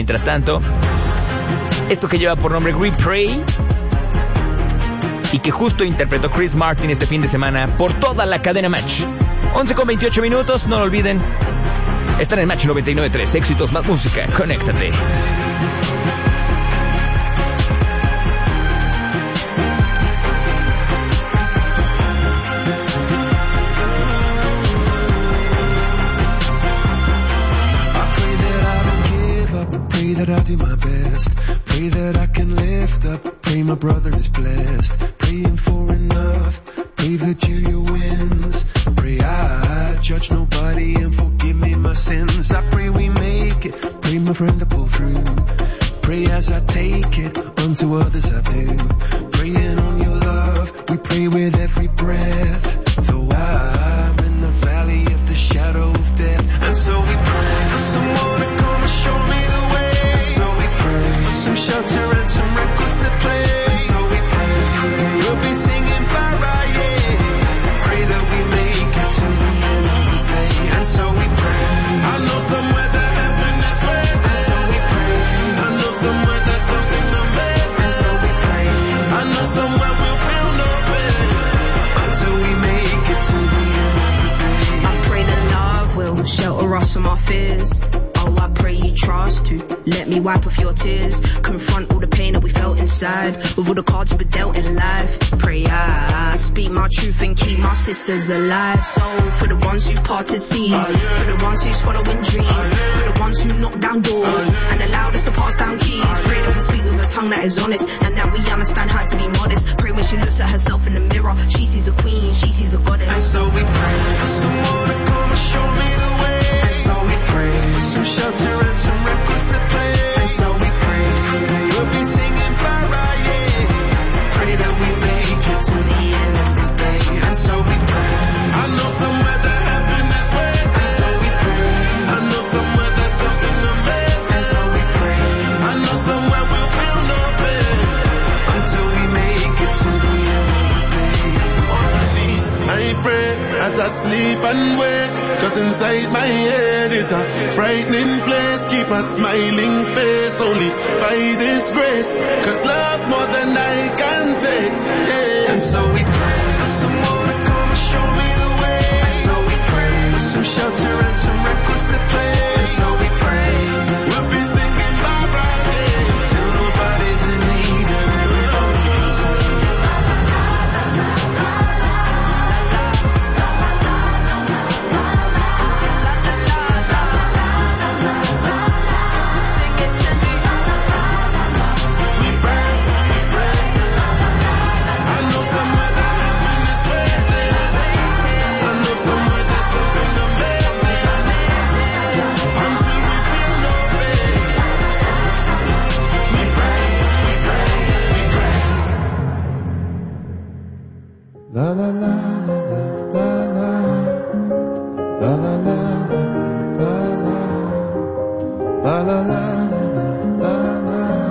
mientras tanto, esto que lleva por nombre We Pray y que justo interpretó Chris Martin este fin de semana por toda la cadena Match. 11:28, no lo olviden. Están en Match 99.3, éxitos más música, conéctate. Pray that I do my best. Pray that I can lift up. Pray my brother is blessed. Praying for enough. Pray Virginia wins. Pray I judge nobody and forgive me my sins. I pray we make it. Pray my friend to pull through. Pray as I take it. Unto others I do. Praying on your love. We pray with every breath. Though I'm in the valley of the shadow of death. And so we pray for someone to come and show me the way. So we pray for some shelter and some records to play. So we pray we'll be singing Mariah. Pray that we make it to the end of the day. And so we pray. I know somewhere that heaven is waiting. And so we pray. I know somewhere that something amazing. And so we pray. I know somewhere we'll feel no pain until we make it to the end of the day. I pray that love will shelter us from our fears. Oh, I pray you trust to let me wipe off your tears. Confront all the pain that we felt inside with all the cards we were dealt in life. Pray I speak my truth and keep my sisters alive. So for the ones who've parted seas, for the ones who's following dreams, for the ones who knock down doors and allowed us to pass down keys. Pray that we speak with a tongue that is honest and that we understand how to be modest. Pray when she looks at herself in the mirror, she sees a queen, she sees a goddess. And so we pray for someone to come and show me the way. And so we pray for some shelter and some records to play. And so we pray we'll be singing Mariah. Pray that we make it to the end of the day. And so we pray. I know somewhere that heaven is waiting. And so we pray. I know somewhere that something amazing. And so we pray. I know somewhere we'll feel no pain until we make it to the end of the day. Honestly, I pray as I sleep and wake. 'Cause inside my head is a frightening place. Keep a smiling face only by this grace. 'Cause love more than I can take. Yeah.